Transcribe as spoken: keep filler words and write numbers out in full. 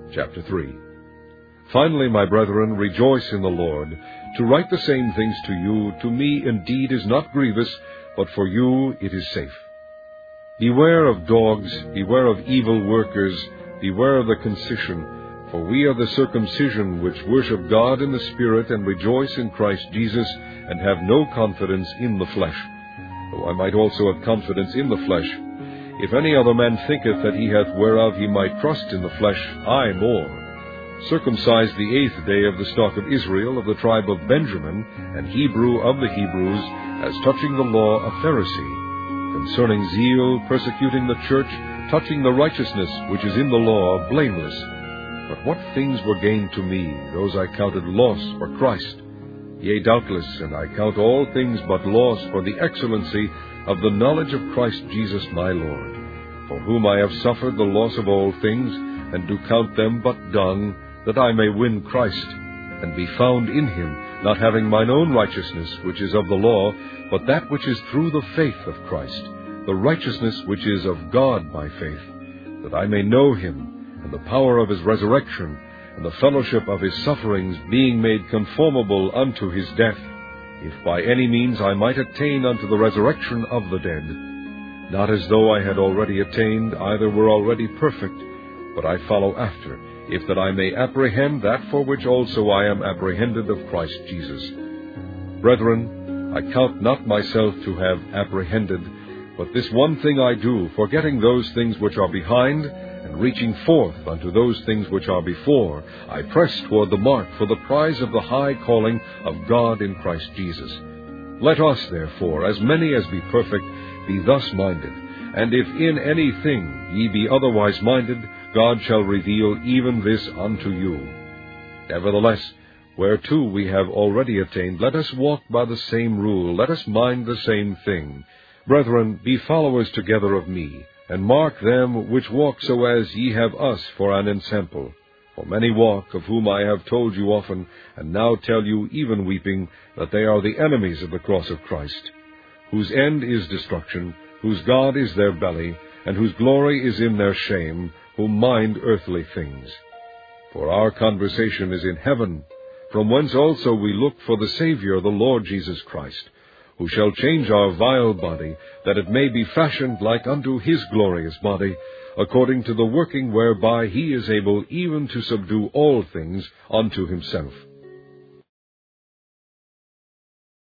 Chapter three. Finally, my brethren, rejoice in the Lord. To write the same things to you, to me indeed is not grievous, but for you it is safe. Beware of dogs, beware of evil workers, beware of the concision, for we are the circumcision which worship God in the Spirit and rejoice in Christ Jesus, and have no confidence in the flesh. Though I might also have confidence in the flesh. If any other man thinketh that he hath whereof he might trust in the flesh, I more. Circumcised the eighth day of the stock of Israel, of the tribe of Benjamin, and Hebrew of the Hebrews, as touching the law a Pharisee, concerning zeal, persecuting the church, touching the righteousness which is in the law, blameless. But what things were gained to me, those I counted loss for Christ. Yea, doubtless, and I count all things but loss for the excellency of the knowledge of Christ Jesus my Lord, for whom I have suffered the loss of all things, and do count them but dung, that I may win Christ, and be found in him, not having mine own righteousness, which is of the law, but that which is through the faith of Christ, the righteousness which is of God by faith, that I may know him, and the power of his resurrection, and the fellowship of his sufferings, being made conformable unto his death, if by any means I might attain unto the resurrection of the dead. Not as though I had already attained, either were already perfect, but I follow after, if that I may apprehend that for which also I am apprehended of Christ Jesus. Brethren, I count not myself to have apprehended, but this one thing I do, forgetting those things which are behind, and reaching forth unto those things which are before, I press toward the mark for the prize of the high calling of God in Christ Jesus. Let us, therefore, as many as be perfect, be thus minded, and if in any thing ye be otherwise minded, God shall reveal even this unto you. Nevertheless, whereto we have already attained, let us walk by the same rule, let us mind the same thing. Brethren, be followers together of me, and mark them which walk so as ye have us for an ensample. For many walk, of whom I have told you often, and now tell you even weeping, that they are the enemies of the cross of Christ, whose end is destruction, whose God is their belly, and whose glory is in their shame, who mind earthly things. For our conversation is in heaven, from whence also we look for the Saviour, the Lord Jesus Christ, who shall change our vile body, that it may be fashioned like unto his glorious body, according to the working whereby he is able even to subdue all things unto himself.